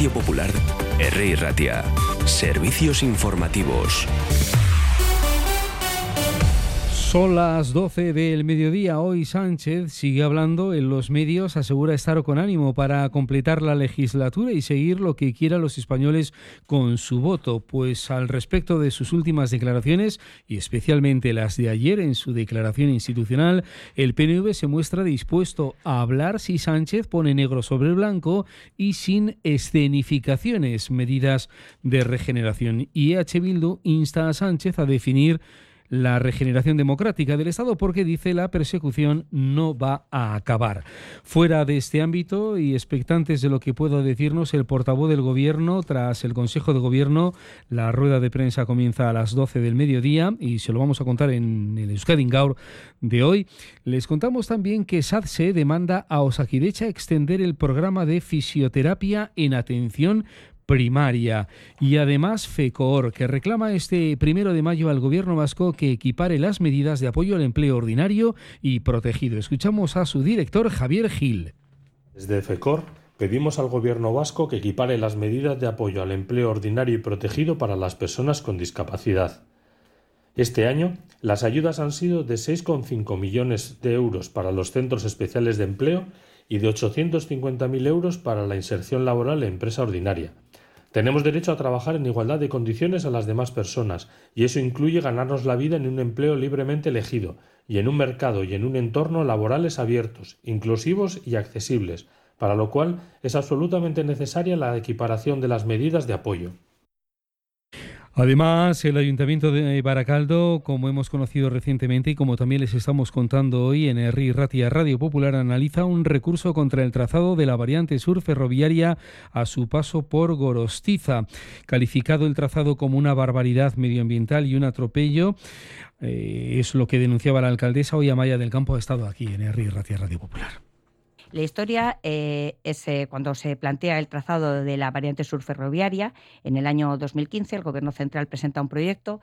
Radio Popular, Herri Ratia. Servicios informativos. Son las 12 del mediodía. Hoy Sánchez sigue hablando en los medios, asegura estar con ánimo para completar la legislatura y seguir lo que quieran los españoles con su voto. Pues al respecto de sus últimas declaraciones, y especialmente las de ayer en su declaración institucional, el PNV se muestra dispuesto a hablar si Sánchez pone negro sobre blanco y sin escenificaciones, medidas de regeneración. Y EH Bildu insta a Sánchez a definir la regeneración democrática del Estado porque, dice, la persecución no va a acabar. Fuera de este ámbito y expectantes de lo que pueda decirnos el portavoz del Gobierno tras el Consejo de Gobierno, la rueda de prensa comienza a las 12 del mediodía y se lo vamos a contar en el Euskadi Gaur de hoy. Les contamos también que SADSE demanda a Osakidetza extender el programa de fisioterapia en atención primaria, y además FECOOR, que reclama este 1 de mayo al Gobierno vasco que equipare las medidas de apoyo al empleo ordinario y protegido. Escuchamos a su director, Javier Gil. Desde FECOOR pedimos al Gobierno vasco que equipare las medidas de apoyo al empleo ordinario y protegido para las personas con discapacidad. Este año, las ayudas han sido de 6,5 millones de euros para los centros especiales de empleo y de 850.000 euros para la inserción laboral en empresa ordinaria. Tenemos derecho a trabajar en igualdad de condiciones a las demás personas, y eso incluye ganarnos la vida en un empleo libremente elegido y en un mercado y en un entorno laborales abiertos, inclusivos y accesibles, para lo cual es absolutamente necesaria la equiparación de las medidas de apoyo. Además, el Ayuntamiento de Baracaldo, como hemos conocido recientemente y como también les estamos contando hoy en Herri Ratia Radio Popular, analiza un recurso contra el trazado de la variante sur ferroviaria a su paso por Gorostiza. Calificado el trazado como una barbaridad medioambiental y un atropello, es lo que denunciaba la alcaldesa. Hoy Amaya del Campo ha estado aquí en Herri Ratia Radio Popular. La historia es cuando se plantea el trazado de la variante sur ferroviaria. En el año 2015 el Gobierno central presenta un proyecto.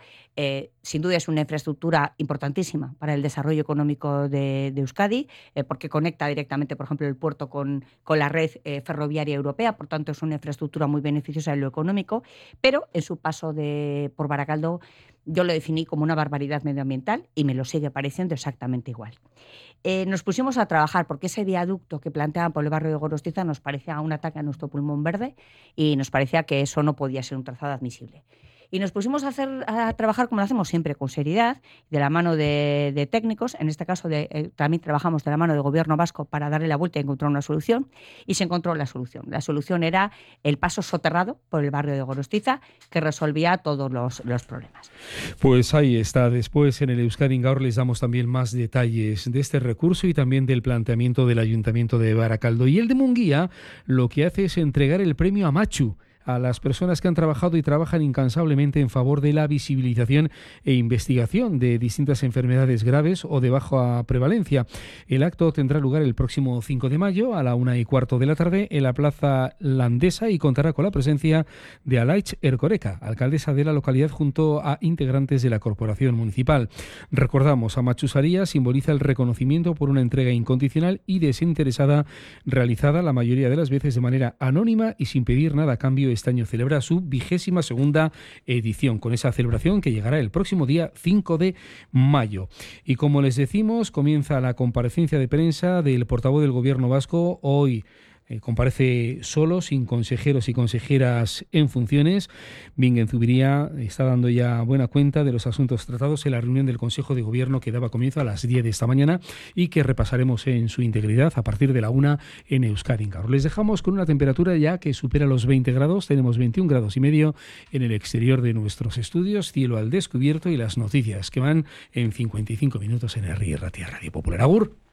Sin duda es una infraestructura importantísima para el desarrollo económico de Euskadi, porque conecta directamente, por ejemplo, el puerto con la red ferroviaria europea. Por tanto, es una infraestructura muy beneficiosa en lo económico. Pero en su paso por Baracaldo yo lo definí como una barbaridad medioambiental y me lo sigue pareciendo exactamente igual. Nos pusimos a trabajar porque ese viaducto que planteaban por el barrio de Gorostiza nos parecía un ataque a nuestro pulmón verde y nos parecía que eso no podía ser un trazado admisible. Y nos pusimos a trabajar como lo hacemos siempre, con seriedad, de la mano de técnicos. En este caso también trabajamos de la mano del Gobierno vasco para darle la vuelta y encontrar una solución. Y se encontró la solución. La solución era el paso soterrado por el barrio de Gorostiza, que resolvía todos los problemas. Pues ahí está. Después en el Euskadi Gaur les damos también más detalles de este recurso y también del planteamiento del Ayuntamiento de Baracaldo. Y el de Munguía lo que hace es entregar el premio a Machu, a las personas que han trabajado y trabajan incansablemente en favor de la visibilización e investigación de distintas enfermedades graves o de baja prevalencia. El acto tendrá lugar el próximo 5 de mayo a la 1:15 de la tarde en la Plaza Landesa y contará con la presencia de Alaitz Erkoreka, alcaldesa de la localidad, junto a integrantes de la corporación municipal. Recordamos, a Machu Saria simboliza el reconocimiento por una entrega incondicional y desinteresada realizada la mayoría de las veces de manera anónima y sin pedir nada a cambio. Este año celebra su 22ª edición, con esa celebración que llegará el próximo día 5 de mayo. Y como les decimos, comienza la comparecencia de prensa del portavoz del Gobierno vasco. Hoy comparece solo, sin consejeros y consejeras en funciones. Bingen Zubiría está dando ya buena cuenta de los asuntos tratados en la reunión del Consejo de Gobierno que daba comienzo a las 10 de esta mañana y que repasaremos en su integridad a partir de la 1 en Euskadi Gaur. Les dejamos con una temperatura ya que supera los 20 grados. Tenemos 21 grados y medio en el exterior de nuestros estudios, cielo al descubierto y las noticias que van en 55 minutos en Herri Ratia Radio Popular. Agur.